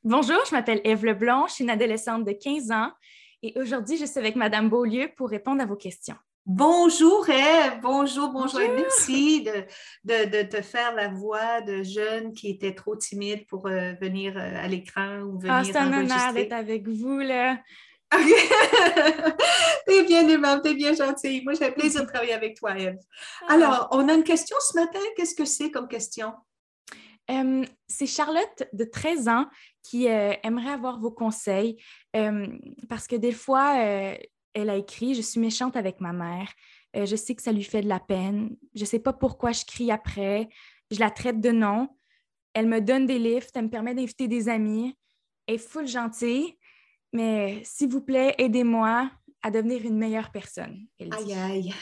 Bonjour, je m'appelle Ève Leblanc, je suis une adolescente de 15 ans et aujourd'hui, je suis avec Madame Beaulieu pour répondre à vos questions. Bonjour Ève, bonjour et Bonjour! merci de te faire la voix de jeune qui était trop timide pour venir à l'écran ou Ah, venir c'est un honneur d'être enregistrer. avec vous, là. T'es bien aimable, t'es bien gentille. Moi, j'ai plaisir de travailler avec toi, Ève. Ah. Alors, on a une question ce matin. Qu'est-ce que c'est comme question? C'est Charlotte de 13 ans qui aimerait avoir vos conseils parce que des fois, elle a écrit: Je suis méchante avec ma mère. Je sais que ça lui fait de la peine. Je ne sais pas pourquoi je crie après. Je la traite de nom. Elle me donne des lifts. Elle me permet d'inviter des amis. Elle est full gentille. Mais s'il vous plaît, aidez-moi à devenir une meilleure personne, elle Aïe, dit. aïe.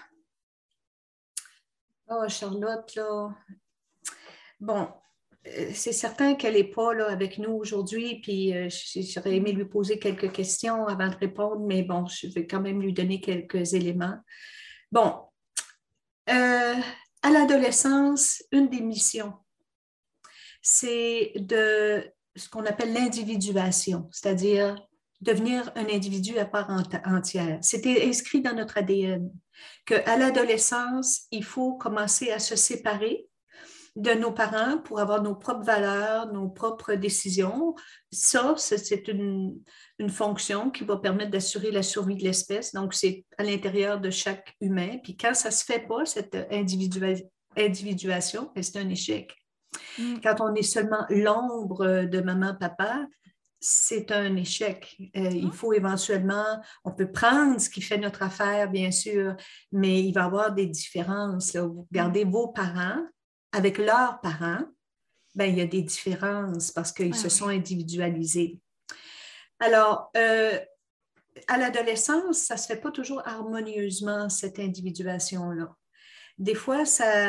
Oh, Charlotte, là. Bon, c'est certain qu'elle n'est pas là avec nous aujourd'hui, puis j'aurais aimé lui poser quelques questions avant de répondre, mais bon, je vais quand même lui donner quelques éléments. Bon, euh, à l'adolescence, une des missions, c'est de ce qu'on appelle l'individuation, c'est-à-dire devenir un individu à part entière. C'était inscrit dans notre ADN qu'à l'adolescence, il faut commencer à se séparer de nos parents pour avoir nos propres valeurs, nos propres décisions. Ça, c'est une fonction qui va permettre d'assurer la survie de l'espèce. Donc, c'est à l'intérieur de chaque humain. Puis quand ça ne se fait pas, cette individuation, c'est un échec. Mm. Quand on est seulement l'ombre de maman, papa, c'est un échec. Il faut éventuellement, on peut prendre ce qui fait notre affaire, bien sûr, mais il va y avoir des différences, là. Vous Mm. regardez vos parents avec leurs parents, ben, il y a des différences parce qu'ils Ah se sont oui. individualisés. Alors, à l'adolescence, ça ne se fait pas toujours harmonieusement, cette individuation-là. Des fois,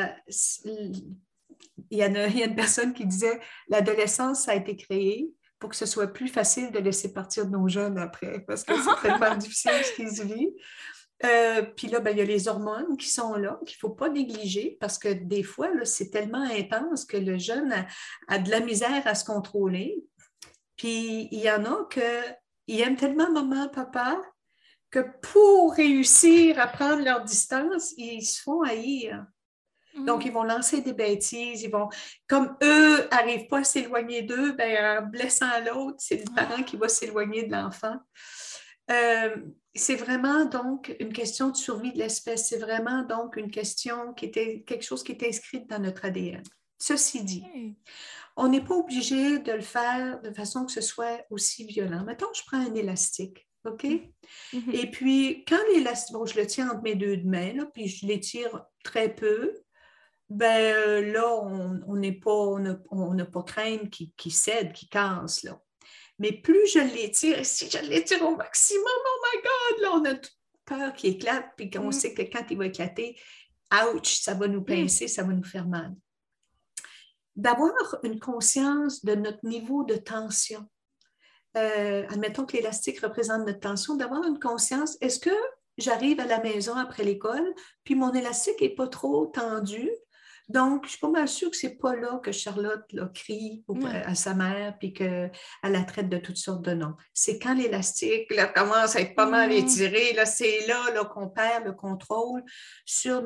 il y a une personne qui disait l'adolescence, ça a été créé pour que ce soit plus facile de laisser partir nos jeunes après, parce que c'est tellement difficile ce qu'ils vivent. Puis là, ben, il y a les hormones qui sont là, qu'il ne faut pas négliger, parce que des fois, là, c'est tellement intense que le jeune a de la misère à se contrôler. Puis il y en a qui aiment tellement maman, papa, que pour réussir à prendre leur distance, ils se font haïr. Donc, Mm. ils vont lancer des bêtises, ils vont, comme eux n'arrivent pas à s'éloigner d'eux, ben, en blessant l'autre, c'est le parent qui va s'éloigner de l'enfant. Euh, c'est vraiment donc une question de survie de l'espèce. C'est vraiment donc une question qui était quelque chose qui est inscrite dans notre ADN. Ceci dit, Hey. on n'est pas obligé de le faire de façon que ce soit aussi violent. Mettons, je prends un élastique, OK? Mm. Mhm. Et puis, quand l'élastique, bon, je le tiens entre mes deux mains, là, puis je l'étire très peu, ben là, on n'est pas, on n'a pas crainte qui cède, qui casse, là. Mais plus je l'étire, et si je l'étire au maximum, oh my God, là, on a toute peur qu'il éclate, puis qu'on Mm. sait que quand il va éclater, ouch, ça va nous Mm. pincer, ça va nous faire mal. D'avoir une conscience de notre niveau de tension. Admettons que l'élastique représente notre tension, d'avoir une conscience, est-ce que j'arrive à la maison après l'école, puis mon élastique n'est pas trop tendu, donc je suis pas mal sûre que c'est pas là que Charlotte là, crie Ouais. à sa mère, puis qu'elle la traite de toutes sortes de noms. C'est quand l'élastique là, commence à être pas mal Mm. étiré, là, c'est là qu'on perd le contrôle sur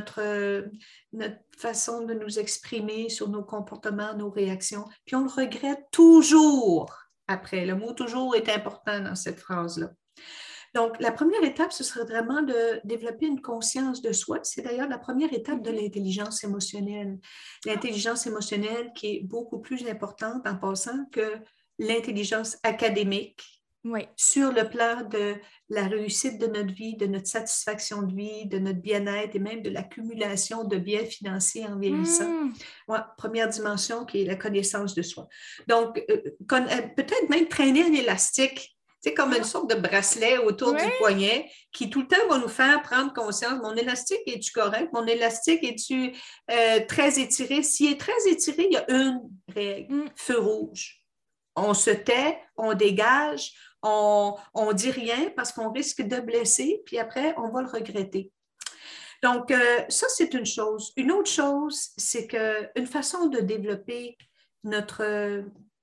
notre façon de nous exprimer, sur nos comportements, nos réactions, puis on le regrette toujours après. Le mot toujours est important dans cette phrase-là. Donc, la première étape, ce serait vraiment de développer une conscience de soi. C'est d'ailleurs la première étape de Mhm. l'intelligence émotionnelle. L'intelligence émotionnelle qui est beaucoup plus importante en passant que l'intelligence académique Oui. sur le plan de la réussite de notre vie, de notre satisfaction de vie, de notre bien-être et même de l'accumulation de biens financiers en vieillissant. Mm. Ouais, première dimension qui est la connaissance de soi. Donc, peut-être même traîner un élastique, c'est comme une Ah. sorte de bracelet autour du Ouais. poignet qui tout le temps va nous faire prendre conscience, mon élastique, est-tu correct? Mon élastique, est-tu très étiré? S'il est très étiré, il y a une règle, Mm. feu rouge. On se tait, on dégage, on dit rien parce qu'on risque de blesser, puis après, on va le regretter. Donc, ça, c'est une chose. Une autre chose, c'est qu'une façon de développer notre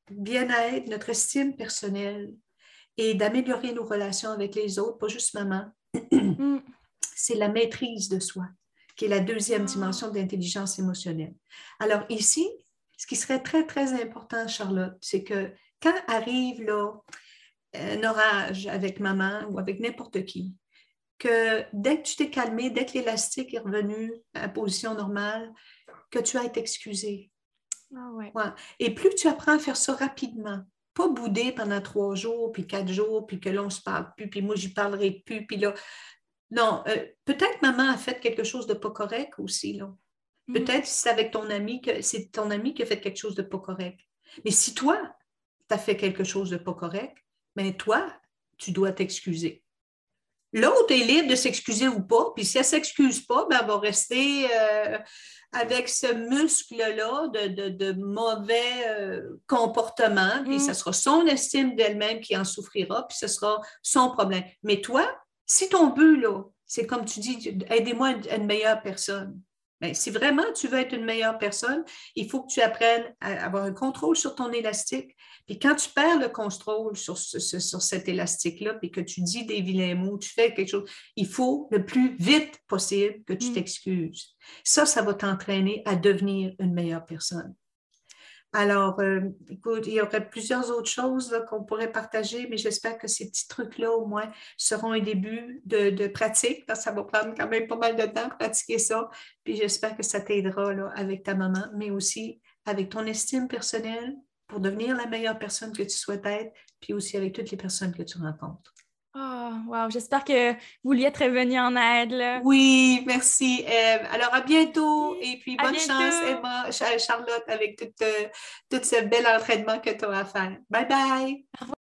bien-être, notre estime personnelle et d'améliorer nos relations avec les autres, pas juste maman, Mm. c'est la maîtrise de soi, qui est la deuxième Ah. dimension de l'intelligence émotionnelle. Alors ici, ce qui serait très, très important, Charlotte, c'est que quand arrive là, un orage avec maman ou avec n'importe qui, que dès que tu t'es calmé, dès que l'élastique est revenu à la position normale, que tu ailles t'excuser. Ah ouais. Ouais. Et plus tu apprends à faire ça rapidement, pas bouder pendant 3 jours, puis 4 jours, puis que là, on se parle plus, puis moi, j'y parlerai plus, puis là, non, peut-être maman a fait quelque chose de pas correct aussi, là. Mm. Peut-être c'est avec ton ami que c'est ton ami qui a fait quelque chose de pas correct. Mais si toi, tu as fait quelque chose de pas correct, mais toi, tu dois t'excuser. L'autre est libre de s'excuser ou pas, puis si elle ne s'excuse pas, ben, elle va rester avec ce muscle-là de mauvais comportement, puis ce Mm. sera son estime d'elle-même qui en souffrira, puis ce sera son problème. Mais toi, si ton but, là, c'est comme tu dis, aidez-moi à être une meilleure personne. Ben, si vraiment tu veux être une meilleure personne, il faut que tu apprennes à avoir un contrôle sur ton élastique. Puis quand tu perds le contrôle sur cet élastique-là, puis que tu dis des vilains mots, tu fais quelque chose, il faut le plus vite possible que tu Mm. t'excuses. Ça va t'entraîner à devenir une meilleure personne. Alors, écoute, il y aurait plusieurs autres choses là, qu'on pourrait partager, mais j'espère que ces petits trucs-là, au moins, seront un début de pratique, parce que ça va prendre quand même pas mal de temps de pratiquer ça. Puis j'espère que ça t'aidera là, avec ta maman, mais aussi avec ton estime personnelle pour devenir la meilleure personne que tu souhaites être, puis aussi avec toutes les personnes que tu rencontres. Oh, wow, j'espère que vous lui êtes revenu en aide, là. Oui, merci, Eve. Alors, à bientôt Oui. et puis À bonne chance, bientôt! Emma, Charlotte, avec tout ce bel entraînement que tu as à faire. Bye bye!